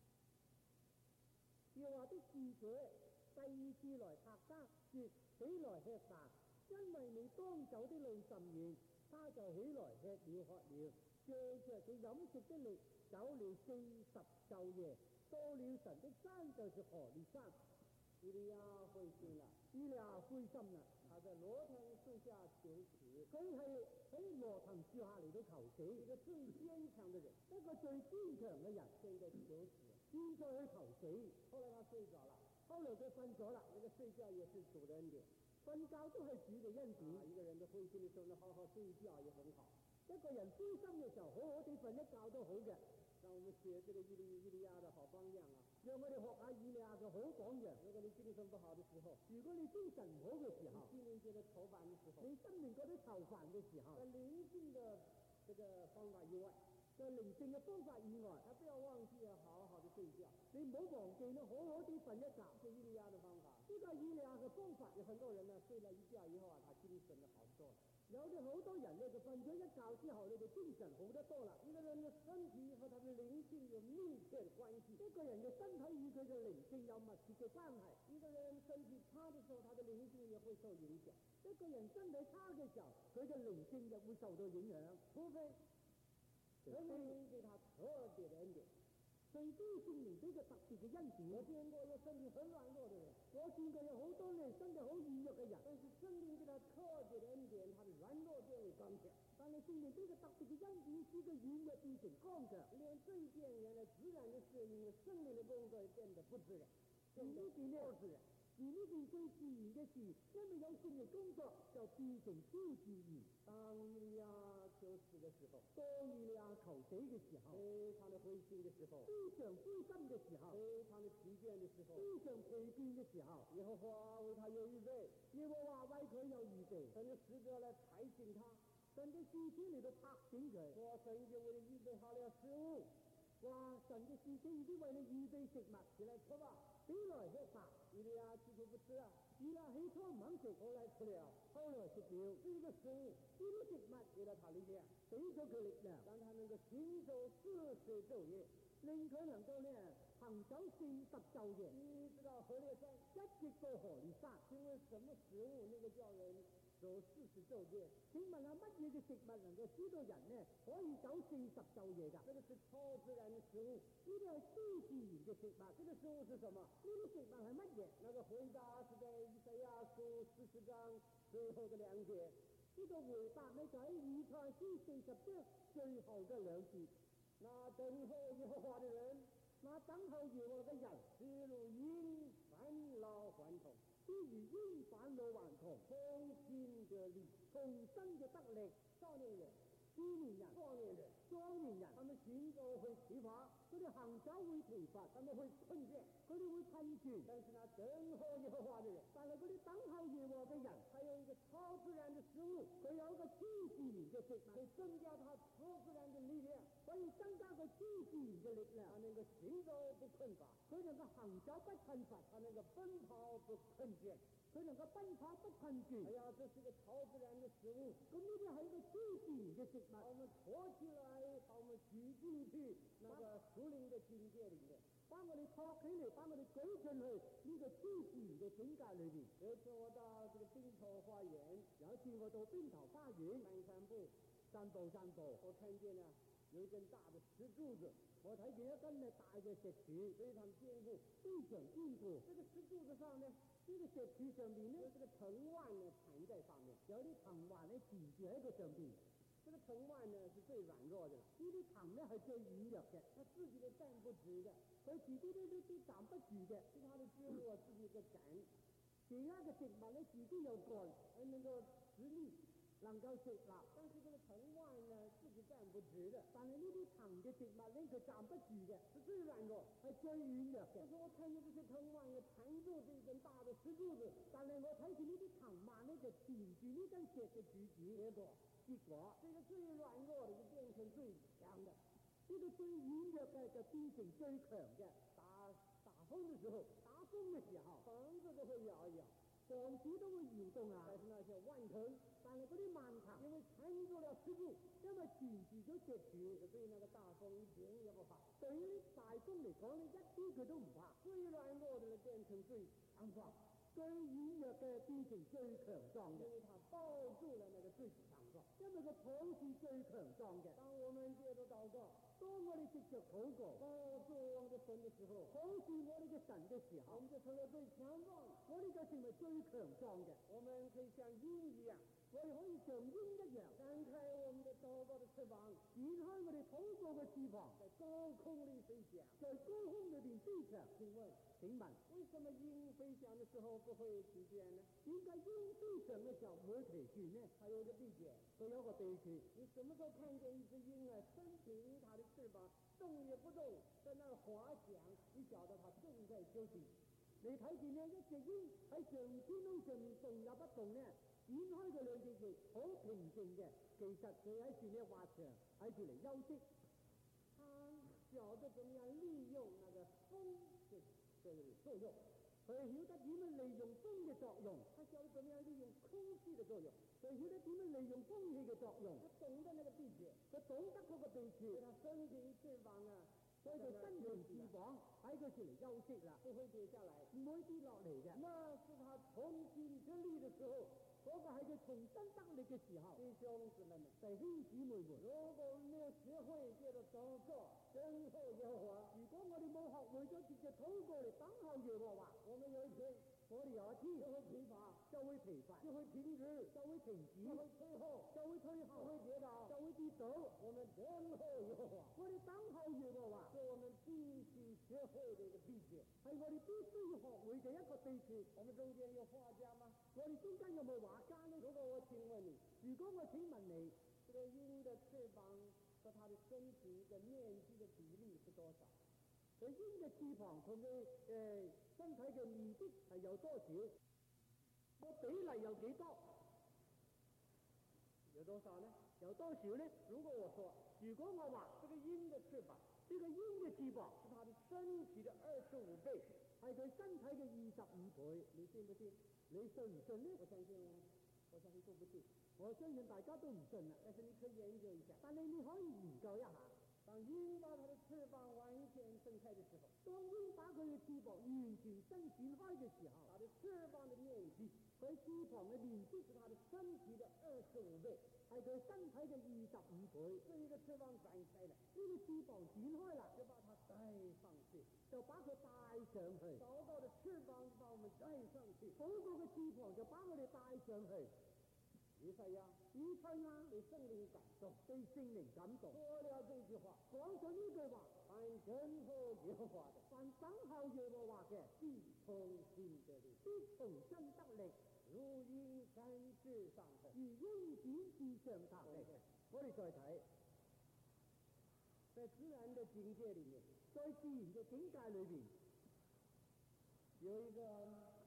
耶和華的使者第二次來拍他，說：起來吃飯，因為你當走的路甚遠。他就起來吃了喝了，借着佢飲食的力，走了四十晝夜，到了神的山，就是何烈山。以利亞灰心啦，以利亞灰心啦，他在羅藤樹下求死，佢係喺羅藤樹下嚟到求死。一個最堅強的人，一個最堅強嘅人，現在求死，現在去求死。後來他睡着了，後來佢瞓咗啦。那個睡覺也是主的恩典，瞓覺都係主嘅恩典。啊，一個人在灰心嘅時候呢，好好睡覺也很好。一個人灰心嘅時候，好好地瞓一覺都好嘅。讓我們學這個以利以利亞的好榜樣啊！讓我哋學下以利亞嘅好榜樣。如果你精神不好的時候，如果你精神唔好嘅時候，你心靈覺得愁煩的時候，你心靈覺得愁煩嘅時候，在靈性的這個方法以外，在靈性嘅方法以外，啊，不要忘記要好好的睡覺。你唔好忘記呢，好好地瞓一覺。是以利亞的方法，呢個以利亞嘅方法。有很多人呢，睡了一覺以後啊，他精神就好多了。有啲好多人呢，就瞓咗一覺之後，你就精神好得多啦。一個人嘅身體和他的靈性有密切的關係。一個人嘅身體與佢嘅靈性有密切嘅關係。一個人身體差嘅時候，他的靈性也會受影響。一個人身體差嘅時候，佢嘅靈性也會受到影響。除非神靈給他特別的恩典，除非聖靈俾個特別嘅恩典。我見過有身體很軟弱的人，我見過有好多呢身體好軟弱嘅人，但是聖靈給他特別的恩典，他的軟弱變為剛強。但係聖靈俾個特別嘅恩典，使個軟弱變成剛強。連這一點原來自然的事，因為聖靈的工作變得不自然，變得不自然。而呢件最自然嘅事，因為有聖靈工作，就變成超自然。當以利亞求死嘅時候，當以利亞求死嘅時候，非常的灰心嘅時候，非常灰心嘅時候，非常的疲倦嘅時候，非常疲倦嘅時候，耶和華為他有預備，耶和華為佢有預備，神嘅使者來提醒他，神嘅使者嚟到拍醒佢，說神已經為你預備好了食物。哇！神嘅使者已經為你預備食物，起來吃吧，起來吃吧。以利亞起初不吃啊，以利亞起初唔肯食，後來吃了，後來食了。這個食物，呢啲食物給了他力量，俾咗佢力量，讓他能夠行走四十晝夜，令佢能夠呢行走四十晝夜。你知道何烈山一直到何烈山，因為什麼食物那個叫人捨走四十昼夜。 請問下乜嘢嘅食物能夠使到人呢可以走四十晝夜㗎？ 这个是超自然的食物。 呢啲係超自然嘅食物。 这个食物是什么？ 呢啲食物係乜嘢？ 那个回答是在以赛亚书四十章最后的两节。 呢個回答呢就喺以賽書四十章最後嘅兩節。 那等候耶和華的人， 那等候耶和華嘅人， 是如鷹返老還童， 諸如鷹返老還童， 重新得力， 重新嘅得力。 少年人、 青年人、 壯年人、 壯年人， 他們行走會疲乏， 佢哋行走會疲乏， 他們會困倦， 佢哋會困倦。 但是那等候耶和華的人， 但係嗰啲等候耶和華嘅人， 他有一個超自然的食物， 佢有一個超自然嘅食物， 可以增加他超自然的力量， 可以增加佢超自然嘅力量。 他能夠行走不困乏， 佢能夠行走不困乏， 他能夠奔跑不困倦， 佢能夠奔跑不困倦。 哎呀，這是一個超自然的食物。 咁呢啲係一個超自然嘅食物。 把我們托起來，把我們舉進去那個屬靈的境界裏面， 把我哋托起嚟，把我哋舉進去呢個超自然嘅境界裏邊。 有一次我到這個濱頭花園， 有一次我到濱頭花園散散步， 散步散步， 我看見了有一根大的石柱子， 我睇見一根咧大嘅石柱， 非常堅固， 非常堅固。 這個石柱子上呢， 呢個石柱上面呢， 有這個藤蔓呢纏在上面， 有啲藤蔓咧纏住喺個上邊。 這個藤蔓呢是最軟弱的啦， 呢啲藤咧係最軟弱嘅， 它自己都站不直的， 佢自己都都都站不住嘅。 其他的植物啊自己有個杆， 其他嘅植物咧自己有幹， 還能夠直立， 能夠直立。 但是這個藤蔓呢自己站不直的， 但係呢啲藤嘅植物咧佢站不住嘅， 是最軟弱， 係最軟弱嘅。 但是我看見這些藤蔓呢纏住這一根大的石柱子， 但係我睇見呢啲藤蔓咧就纏住呢根石嘅柱子， 結果結果這個最軟弱的就變成最強的， 呢個最軟弱嘅就變成最強嘅。 打打風的時候， 打風嘅時候， 房子都會搖一搖， 房子都會搖動啊。 但是那些萬藤， 但係嗰啲蔓藤因為纏住了石柱， 因為纏住咗石柱， 所以那個大風一點也不怕。 對於大風嚟講咧，一啲佢都唔怕。 最軟弱的變成最強壯， 最軟弱嘅變成最強壯嘅， 因為他抱住了那個最強壯， 因為佢抱住最強壯嘅。 當我們借着禱告， 當我哋藉着禱告抱住我們的神的時候， 抱住我哋嘅神嘅時候， 我們就成為最強壯， 我哋就成為最強壯嘅。 我們可以像鷹一樣， 我哋可以像鷹一樣展開我們的禱告的翅膀， 展開我哋禱告嘅翅膀， 在高空裏飛翔， 在高空裏邊飛翔。 請問， 請問， 為什麼鷹飛翔的時候不會疲倦呢？ 點解鷹飛翔嘅時候唔會疲倦呢？ 它有一個秘訣， 佢有一個秘訣。 你什麼時候看見一隻鷹啊，伸平它的翅膀，動也不動，在那兒滑翔，你曉得它正在休息。 你睇見呢一隻鷹喺上天空上面動也不動呢，展開佢兩隻翼，好平靜嘅。其實佢喺處呢滑翔，喺處嚟休息。 它曉得怎麼樣利用那個風的這個作用， 佢曉得點樣利用風嘅作用， 它曉得怎麼樣利用空氣的作用， 佢曉得點樣利用空氣嘅作用。 他懂得那個秘訣， 佢懂得嗰個秘訣。 他伸平翅膀啊， 所以佢伸平翅膀喺佢處嚟休息啦， 不會跌下來， 唔會跌落嚟嘅。 那是他重新得力的時候。 嗰個係佢重新得力嘅時候。 弟兄姊妹們， 弟兄姊妹們， 如果我們沒有學會借着禱告等候耶和華， 如果我哋冇學會咗藉着禱告嚟等候耶和華， 我們有一天， 我哋有一天就會疲乏， 就會疲乏， 就會停止， 就會停止， 就會退後， 就會退後， 就會跌倒， 就會跌倒。 我們等候耶和華， 我哋等候耶和華， 是我們必須學會的一個秘訣， 係我哋必須要學會嘅一個秘訣。 我們中間有畫家嗎？ 我哋中間有冇畫家呢？ 如果我請問你， 如果我請問你， 這個鷹的翅膀和它的身體的面積的比例是多少？ 佢鷹嘅翅膀同佢誒身體嘅面積係有多少？個比例有幾多？ 有多少呢？ 有多少呢？ 如果我說， 如果我話這個鷹的翅膀， 呢個鷹嘅翅膀是它的身體的二十五倍， 係佢身體嘅二十五倍，你信唔信？你信唔信呢？ 我相信，我相信都不信。 我相信大家都唔信啦， 但是你可以研究一下。 但係你可以研究一下， 當鷹把它的翅膀完全伸開的時候， 當鷹把佢嘅翅膀完全伸展開嘅時候， 它的翅膀的面積， 佢所以脂肪的面积是他的身体的二十五倍，係佢身體嘅二十五倍。 这一个翅膀展开了， 呢個翅膀展開啦， 就把它带上去。 就把佢帶上去。 祷告的翅膀把我们带上去。 禱告嘅翅膀就把我哋帶上去。 以赛亚， 以賽亞被圣灵感动， 被聖靈感動， 说了这句话： 講咗呢句話： 凡等候耶和華的， 凡等候耶和華嘅， 必重新得力， 必重新得力， 如鷹展翅上騰。 如鷹展翅上騰嚟。我哋再睇， 在自然的境界里面， 在自然嘅境界裏邊， 有一个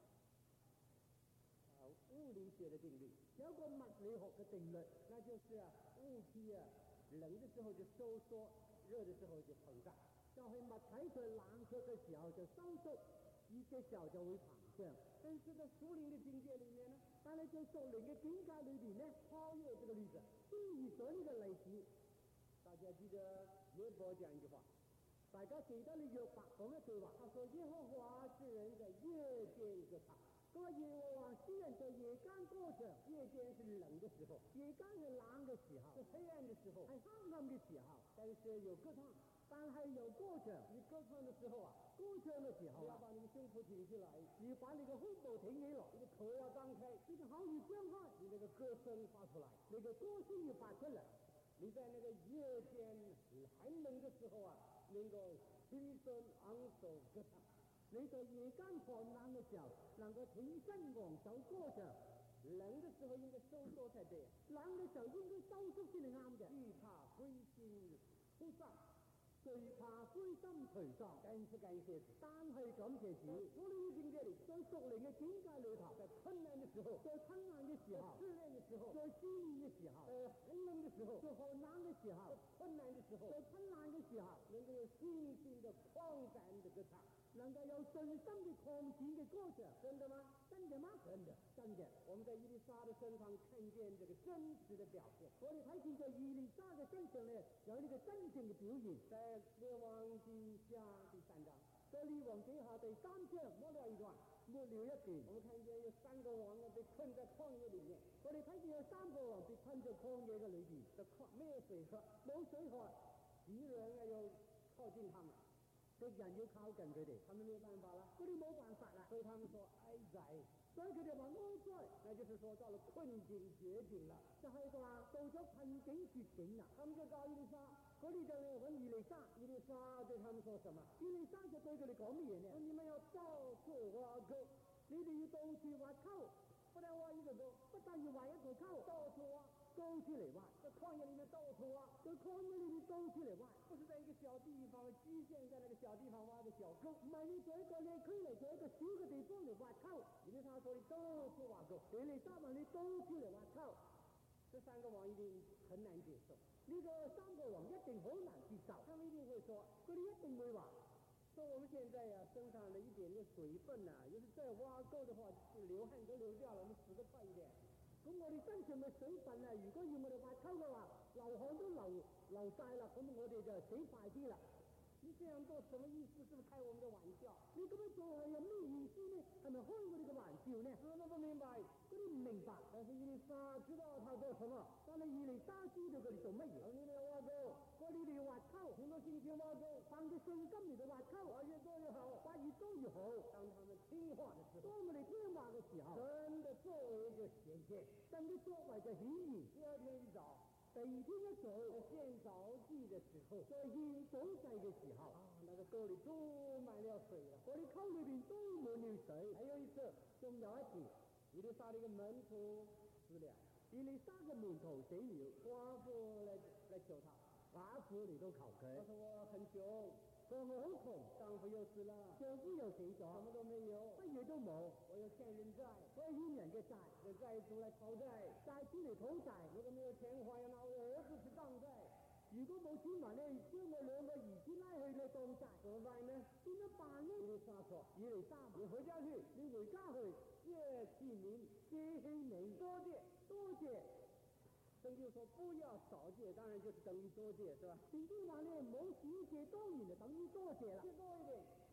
啊物理学的定律， 有一個物理學嘅定律， 那就是啊物體啊冷的时候就收缩，热的时候就膨脹。 就係物體在冷卻嘅時候就收縮，熱嘅時候就會膨脹。 但是在屬靈的境界里面呢， 但係在屬靈嘅境界裏邊呢， 超越這個例子， 超越咗呢個例子。 大家記得約伯講一句話， 大家記得你約伯講一句話， 他說耶和華使人在夜間歌唱。 佢話耶和華使人在夜間歌唱， 夜間是冷的時候， 夜間係冷嘅時候， 是黑暗的時候， 係黑暗嘅時候， 但是有歌唱。 但係有歌唱， 你歌唱的時候啊， 歌唱嘅時候你要啊， 把你的胸脯挺起來， 你要把你嘅胸部挺起來， 你的口要張開， 你嘅口要張開， 你那個歌聲發出來， 你嘅歌聲要發出嚟。 你在那個夜間寒冷的時候啊，能夠挺身昂首歌唱。 你在夜間寒冷嘅時候，能夠挺身昂首歌唱。 冷的時候應該收縮才對， 冷嘅時候應該收縮先係啱嘅。 懼怕灰心枯喪， 懼怕灰心頹喪。 但是感謝主， 但係感謝主。 屬靈的境界裏， 在屬靈嘅境界裏頭， 在困難的時候， 在困難嘅時候， 試煉的時候， 在試驗嘅時候， 在寒冷的時候， 在寒冷嘅時候， 在困難的時候， 在困難嘅時候， 能夠有信心的擴展的歌唱， 能夠有信心嘅擴展嘅歌唱。 真的嗎？ 真嘅嗎？ 真的， 真嘅。 我們在以利沙的身上看見這個真實的表現。 我哋睇見在以利沙嘅身上咧，有呢個真正嘅表現。 在列王記下第三章， 在列王記下第三章末了一段， 末了一段， 我們看見有三個王啊被困在曠野裏面。 我哋睇見有三個王被困在曠野嘅裏邊， 這曠沒有水喝， 冇水喝， 敵人啊要靠近他們， 敵人要靠近佢哋， 他們沒有辦法啦， 佢哋冇辦法啦， 所以他們說哀哉， 所以佢哋話哀哉， 那就是說到了困境絕境了， 就係話到咗困境絕境啦。 他們就找以利沙， 嗰啲就嚟揾以利沙， 以利沙對他們說什麼？ 以利沙就對佢哋講乜嘢呢？ 你們要到處挖溝， 你哋要到處挖溝， 不但挖一個溝， 不但要挖一個溝， 到處挖， 到處嚟挖， 在曠野裏面到處挖， 在曠野裏面到處嚟挖， 不是在一個小地方局限在那個小地方挖個小溝， 唔係你在一個野區嚟，在一個小嘅地方嚟挖溝。 以利沙說你到處挖溝， 以利沙話你到處嚟挖溝， 這三個王一定很難接受。 呢個三個王一定好難接受， 他們一定會說， 佢哋一定會話， 說我們現在呀、啊、身上的一點點水分呐、啊，要是再挖溝的話，流汗都流掉了，我們死得快一點。 咁我哋身上嘅水分啊，如果要我哋挖溝嘅話，流汗都流流晒啦，咁我哋就死快啲啦。 你這樣做什麼意思？是不是開我們的玩笑？ 你咁樣做係有咩意思呢？係咪開我哋嘅玩笑呢？ 他們不明白， 嗰啲唔明白。 但是以利沙知道他做什麼， 但係以利沙知道佢哋做乜嘢。 你哋要挖溝， 我哋哋要挖溝， 憑着信心挖溝， 憑住信心嚟到挖溝， 挖越多越好， 挖越多越好。 當他們聽話的時候， 當我哋聽話嘅時候， 真的作為就顯現， 真嘅作為就顯現。 第二天一早， 第二天一早， 獻早祭的時候， 在獻早祭嘅時候， 啊，那個溝裏注滿了水了， 嗰啲溝裏邊都滿了水。 還有一次， 仲有一次， 以利沙的一個門徒死了， 以利沙嘅門徒死了， 寡婦來來求他， 寡婦嚟到求佢， 他說我很窮， 佢話我好窮， 丈夫又死了， 丈夫又死咗， 什麼都沒有， 乜嘢都冇， 我有欠人債， 我係欠人嘅債， 這債主來討債， 債主嚟討債， 如果沒有錢還，要拿我兒子去當債， 如果冇錢還咧，將我兩個兒子拉去嚟當債， 怎麼辦呢？ 點樣辦呢？ 以利沙說， 以利沙， 你回家去， 你回家去， 借器皿， 借器皿， 多借， 多借。 聖經說不要少借，當然就是等於多借，是吧？ 聖經話咧唔好少借，當然就等於多借啦。 借多一點， 借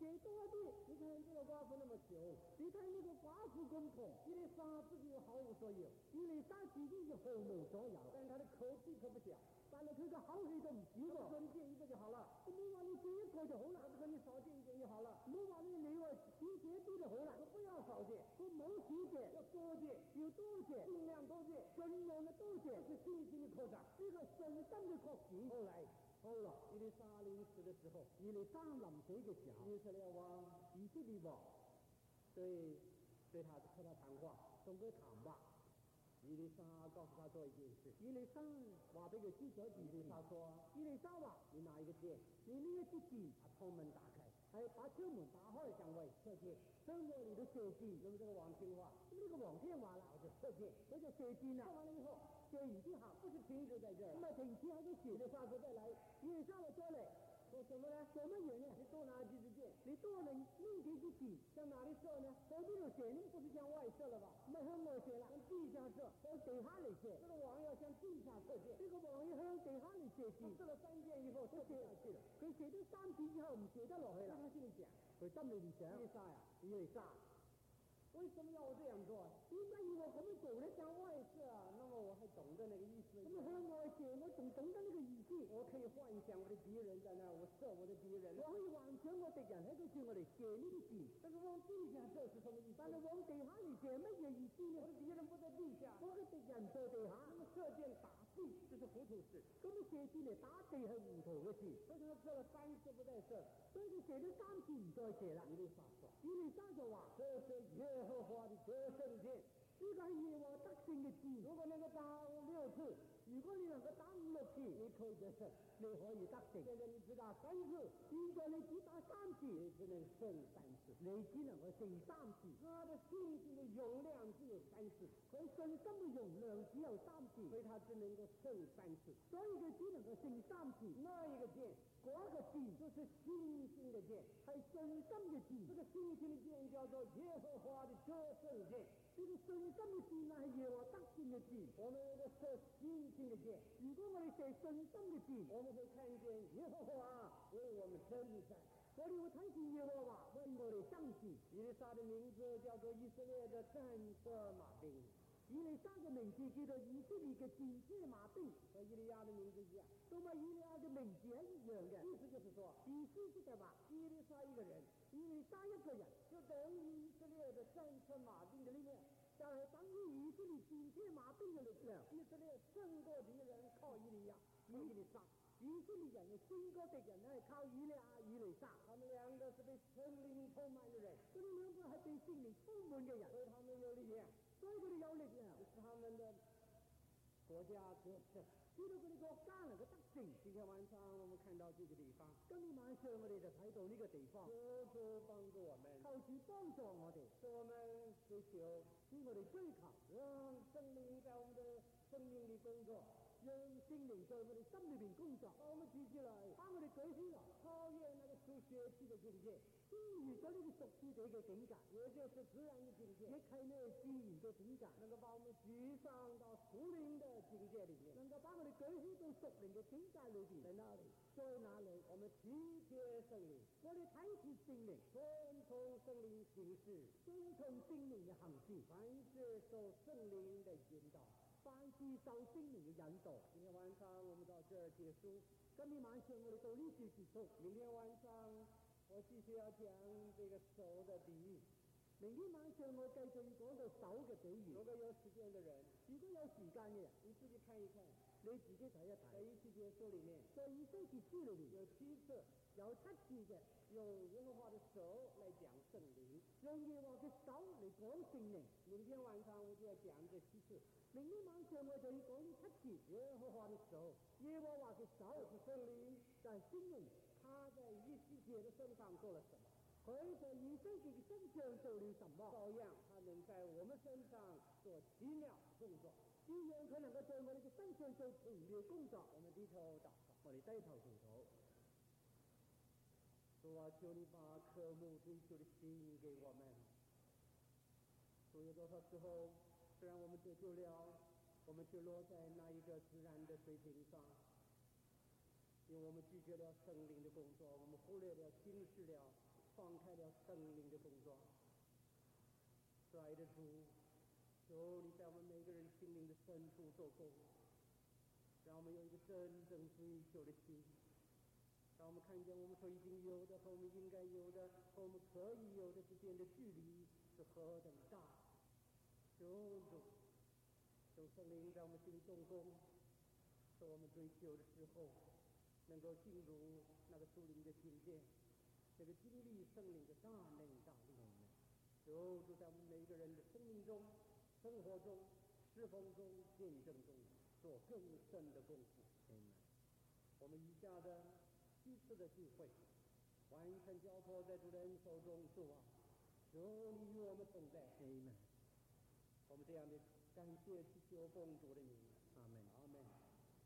给多的， 你看这个寡妇那么穷， 你看那个寡妇公婆， 伊丽莎自己毫无所有， 伊丽莎自己是毫无所有， 但她的口气可不小。 但係佢個口氣就唔少喎。 我說你借一個就好了， 我冇話你借一個就好啦， 我說你少借一點就好了， 冇話你你話少借一啲就好啦。 我不要少借， 我冇少借， 要多借， 要多借， 盡量多借， 盡量嘅多借， 這是信心的擴展， 呢個信心嘅擴展。 後來， 後來伊麗莎臨死的時候， 伊麗莎臨死嘅時候， 以色列王以色列王對對他和他談話， 同佢談話。 伊麗莎告訴他做一件事， 伊麗莎話俾佢知咗一件事。 伊麗莎說： 伊麗莎話： 你拿一個劍， 你呢一支箭， 把窗門打開， 係把窗門打開， 向外射箭， 向外嚟到射箭。 那麼這個王聽話， 咁呢個王聽話啦， 我就射箭， 佢就射箭啦。 射完了以後， 射完之後， 不是停止在這兒， 唔係停止喺度射。 伊麗莎說再來， 伊麗莎話再嚟。 做什麼呢？ 做乜嘢呢？ 你多拿幾支箭， 你多拎拎幾支箭， 向哪裡射呢？ 向邊度射呢？ 不是向外射了吧？ 唔係向外射啦， 向地下射， 向地下嚟射。 這個王要向地下射箭， 呢個王要向地下嚟射箭。 射了三箭以後，射不下去了。 佢射咗三箭之後唔射得落去啦。 他心裡想， 佢心裏面想： 伊麗莎呀， 伊麗莎， 為什麼要我這樣做？ 點解要我咁樣做咧？ 向外射，那麼我還懂得那個意思。 咁向外射，我仲懂得呢個意思。 我可以幻想我的敵人在那，我射我的敵人。 我可以幻想我敵人喺度叫我哋射呢啲箭。 但是往地下射是什麼意思？ 但係往地下嚟射乜嘢意思呢？ 我的敵人不在地下， 我嘅敵人在地下。 那麼射箭打地，這是糊塗事。 咁你射箭嚟打地係糊塗嘅事。 所以佢射了三次不再射， 所以佢射咗三次唔再射啦。 伊麗莎說： 伊麗莎就話： 這是耶和華的得勝箭。 呢個係耶和華得勝嘅箭。 如果能夠打五六次， 如果你能夠打五六次， 你可以得勝， 你可以得勝。 現在你只打三次， 現在你只打三次， 你只能勝三次， 你只能夠勝三次。 他的信心的容量只有三次， 佢信心嘅容量只有三次， 所以他只能夠勝三次， 所以佢只能夠勝三次。 那一個箭， 嗰一個箭就是信心的箭， 係信心嘅箭。 這個信心的箭叫做耶和華的得勝箭。 呢個信心嘅箭係耶和華得勝嘅箭。 我們如果射信心的箭， 如果我哋射信心嘅箭， 我們會看見耶和華為我們征戰， 我哋會睇見耶和華為我哋爭戰。 伊麗莎的名字叫做以色列的戰車馬兵， 伊麗莎嘅名字叫做以色列嘅戰車馬兵， 和以利亞的名字一樣， 同埋以利亞嘅名字係一樣嘅。 意思就是說， 意思即係話， 伊麗莎一個人， 伊麗莎一個人就等於以色列的戰車馬兵的力量， 就係等於以色列戰車馬兵嘅力量。 以色列勝過敵人靠以利亞，靠伊麗莎。 以色列人嘅勝過敵人係靠以利亞、以利莎。 他們兩個是被聖靈充滿的人， 佢哋兩個係被聖靈充滿嘅人， 所以他們有力量， 所以佢哋有力量， 使他們的國家得勝， 知道佢哋國家能夠得勝。 今天晚上我們看到這個地方， 今天晚上我哋就睇到呢個地方， 求主幫助我們， 求主幫助我哋， 使我們追求， 使我哋追求， 讓聖靈在我們的生命裏工作， 讓聖靈在我哋心裏邊工作， 把我們舉起來， 把我哋舉起來， 超越那個屬血氣的境界， 超越咗呢個屬世地嘅境界， 也就是自然的境界， 亦係呢自然嘅境界， 能夠把我們舉上到屬靈的境界裏面， 能夠把我哋舉起到屬靈嘅境界裏邊。 在哪裏？ 在哪裏？ 我們體貼聖靈， 我哋體貼聖靈， 遵從聖靈行事， 遵從聖靈嘅行事， 凡事受聖靈的引導， 凡事受聖靈嘅引導。 今天晚上我們到這兒結束， 今天晚上我哋到呢處結束。 明天晚上我繼續要講這個手的比喻。 明天晚上我繼續要講到手嘅比喻。 如果有時間的人， 如果有時間嘅人， 你自己看一看， 你自己睇一睇。 在以西結書裏面， 在以西結書裏面有七次， 有七次嘅用耶和華的手來講聖靈， 用耶和華嘅手嚟講聖靈。 明天晚上我就要講這七次。 明天晚上我就要講呢七次耶和華的手， 耶和華嘅手是聖靈， 就係聖靈。 他在以西結的身上做了什麼？ 佢在以西結嘅身上做了什麼？ 照樣，他能在我們身上做奇妙工作。 照樣佢能夠在我哋嘅身上做奇妙工作。 我們低頭禱告， 我哋低頭祈禱。 主啊，求你把渴慕追求的心給我們。主，有多少時候，雖然我們得救了，我們卻落在那一個自然的水平上，因為我們拒絕了聖靈的工作，我們忽略了、輕視了、放開圣灵的工作。亲爱的主，求你在我们每个人心灵的深处做工，让我们有一个真正追求的心，让我们看见我们所已经有的和我们应该有的和我们可以有的之间的距离是何等大。求主，求圣灵在我们心里动工，使我们追求的时候能够进入那个属灵的境界，这个经历圣灵的大能大力。求主在我们每一个人的生命中、生活中、侍奉中、见证中做更深的功夫。我们以下的七次的聚会完全交托在主的恩手中。主啊，求你与我们同在。我们这样的感谢祈求奉主的名。